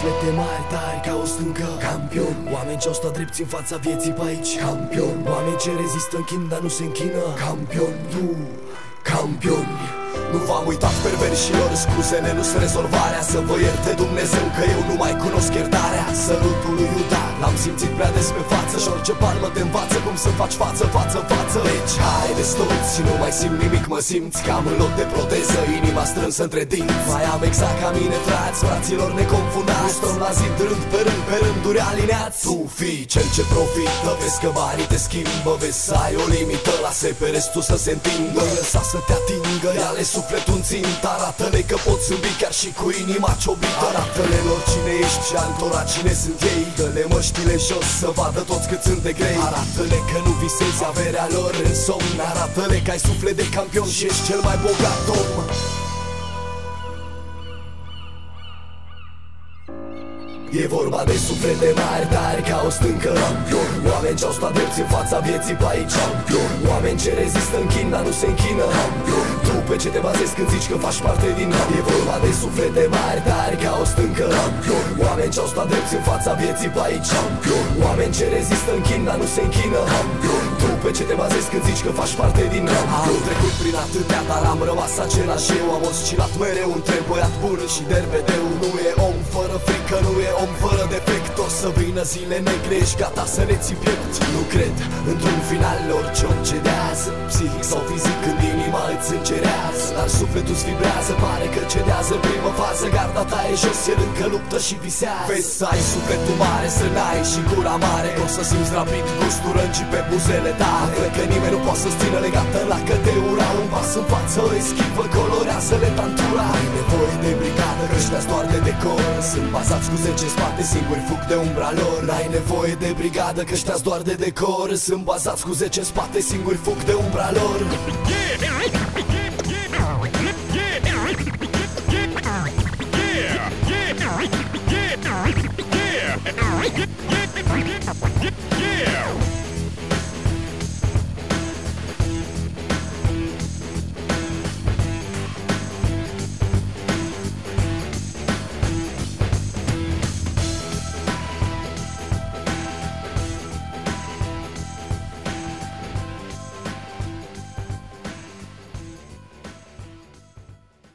suflete mari, tari ca o stâncă. Campion, oameni ce-au stat drepți în fața vieții pe aici. Campion, oameni ce rezistă în chin, dar nu se închină. Campion, tu, campion. Nu v-am uitat perverșilor, scuzele nu sunt rezolvarea. Să vă ierte Dumnezeu că eu nu mai cunosc iertarea. Sărutul lui Iuda l-am simțit prea des pe față și orice palmă te învață cum să faci față, față, față. Deci haideți toți și nu mai simt nimic, mă simți cam în loc de proteză, inima strânsă între dinți. Mai am exact ca mine frați, fraților neconfundați. Nu stăm la zid rând pe rând, pe rânduri alineați. Tu fii cel ce profită, vezi că banii te schimbă. Vezi să ai o limită, lasă pe restul să se întindă. Nu lăsa să te atingă, ia-le sufletul în țint. Arată-le că poți zâmbi chiar și cu inima ciobită. Arată-le lor cine ești și altora cine sunt ei. Dă-le măștile jos să vadă toți cât sunt de grei. Arată-le că nu visezi averea lor în somn. Arată-le că ai suflet de campion și ești cel mai bogat om. E vorba de suflete mari, tari ca o stâncă. Campion, oameni ce-au stat drepți în fața vieții pe aici. Campion, oameni ce rezistă în chin, dar nu se închină. Campion, tu pe ce te bazezi când zici că faci parte din noi? E vorba de suflete mari, tari ca o stâncă. Campion, oameni ce-au stat drepți în fața vieții pe aici. Campion, oameni ce rezistă în chin, dar nu se închină. Campion, tu pe ce te bazezi când zici că faci parte din noi? Am trecut prin atâtea, dar am rămas același eu. Am oscilat mereu între băiat bun și derbedeu. Nu e om fără frică, nu e om fără defect. O să vină zile negre, ești gata să le ții piept. Nu cred într-un final, orice om cedează, psihic sau fizic, când inima îți încerează. Dar sufletul-ți vibrează, pare că cedează în primă fază. Garda ta e jos, el încă luptă și visează. Vezi să ai sufletul mare, să n-ai și gura mare. O să simți rapid gustul răncii pe buzele tale. Cred că nimeni nu poate să-ți țină legată la că te ura. Un pas în față, o eschivă, colorează-le tantura. Ai nevoie de brigadă, că ăștia-s doar de decor. Sunt bazați cu 10 spate, singuri fug de umbra lor. N-ai nevoie de brigadă, că ăștia-s doar de decor. Sunt bazați cu 10 spate, singuri fug de umbra lor.